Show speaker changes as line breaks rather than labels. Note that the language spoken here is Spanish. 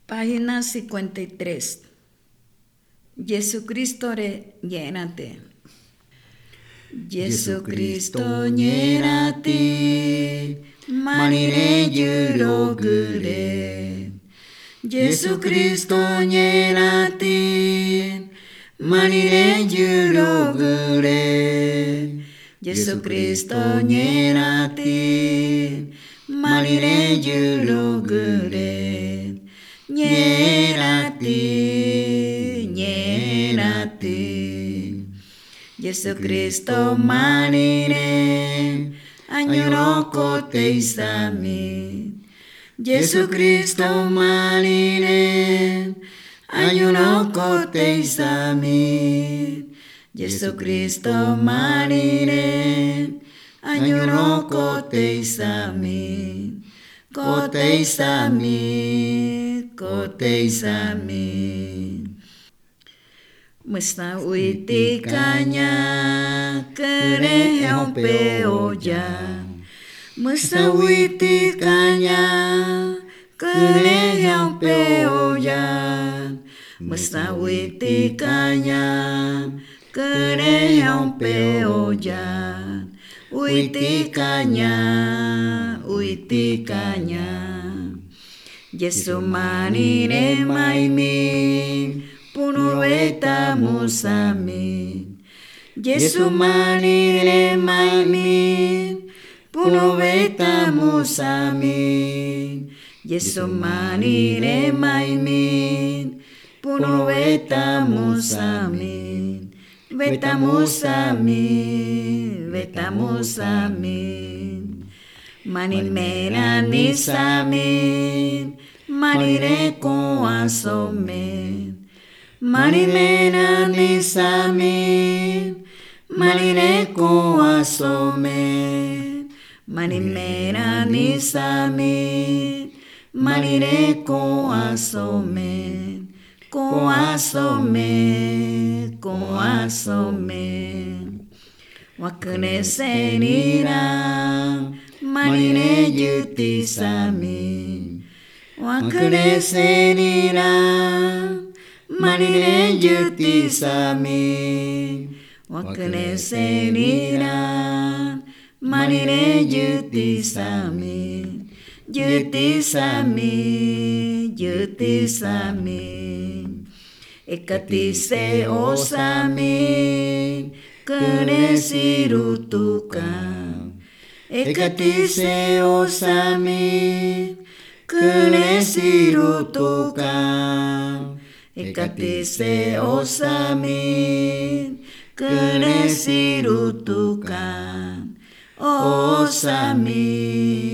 Página 53. Jesucristore llénate. Jesucristo llénate, manire yurogure. Jesucristo llénate, manire yurogure. Jesucristo llénate, manire yurogure. Llénate, llénate. Jesucristo manire, añoro kote isami. Jesucristo manire, añoro kote isami. Jesucristo manire, añoro kote isami. Kote isami, kote isami. Musta uitikanya kere hompe oja. Musta uitikanya kere hompe oja. Musta uitikanya kere hompe oja. Uitikanya, uitikanya. Yesu manire maimi, punueta musami. Yesu manire maimi, punueta musami. Yesu manire maimi, punueta musami. Veta musami, veta musami. Manimena nisami, manire ko asome. Manimena nisami, manire ko asome. Manimena nisami, manire ko asome. Ko asome, ko asome. Wakune senira, manire yutisami. Wakune senira, manire yutisami. Wakune senira, manire yutisami. Yutisami, yutisami. Ekatise osami, kene sirutuka. Ekatise osami, kene sirutuka. Ekatise osami, kene sirutuka. Osami,